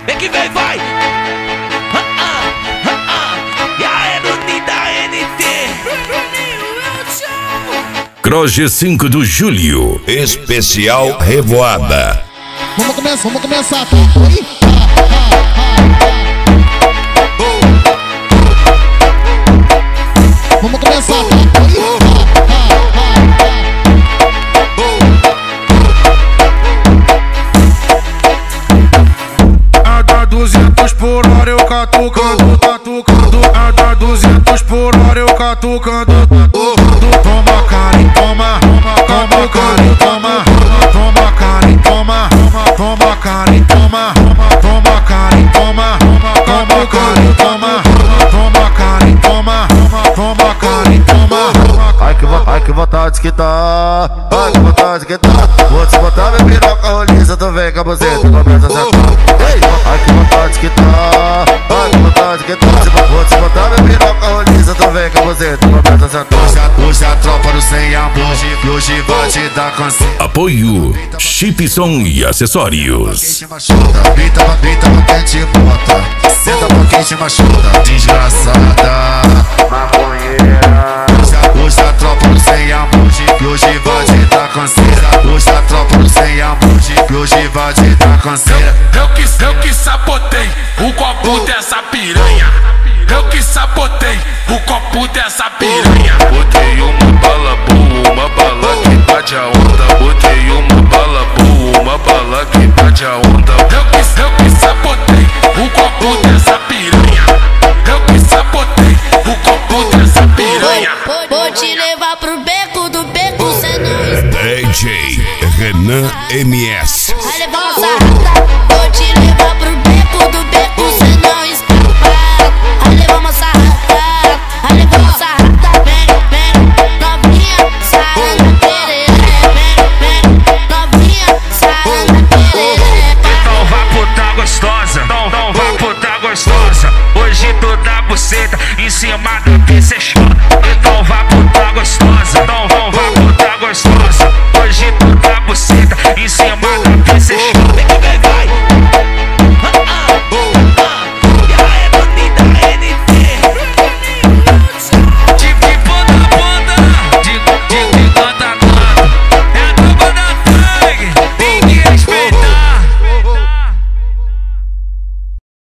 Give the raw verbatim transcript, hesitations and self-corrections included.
vem que vem, vai. Ah, ah, ah, ah. E a Erudita da N T. Croge cinco de julho, especial Revoada. Vamos começar, vamos começar. Vamos começar. A da duzentos por hora eu catucando, catucando. A da duzentos por hora eu catucando. Toma cara, toma, toma cara, toma, toma cara, toma, toma cara, toma, toma cara, toma, toma cara, toma, toma cara, toma, toma cara, toma. Ai que, ai que vontade que tá, ai que vontade que tá. Vou te botar minha piroca roliça, tu vem com a buzeta, começa a sentar. Ai que vontade que tá, ai que vontade que tá. Vou te botar minha piroca roliça, tu vem com a buzeta, começa a sentar. Hoje a tropa do sem amor, e hoje vai te dar canseira. Apoio Chipson e acessórios. Deita pra deita pra quem te bota, senta pra quem te machuca, desgraçada, maconheira. Hoje a tropa do sem amor, e hoje vai te dar canseira. Hoje a tropa do sem amor, e hoje vai te dar canseira. Eu que, eu que sabotei o copo dessa piranha. Eu que sabotei o copo dessa piranha. Botei uma bala boa, uma bala que bate a onda. Botei uma bala boa, uma bala que bate a onda. Eu que, eu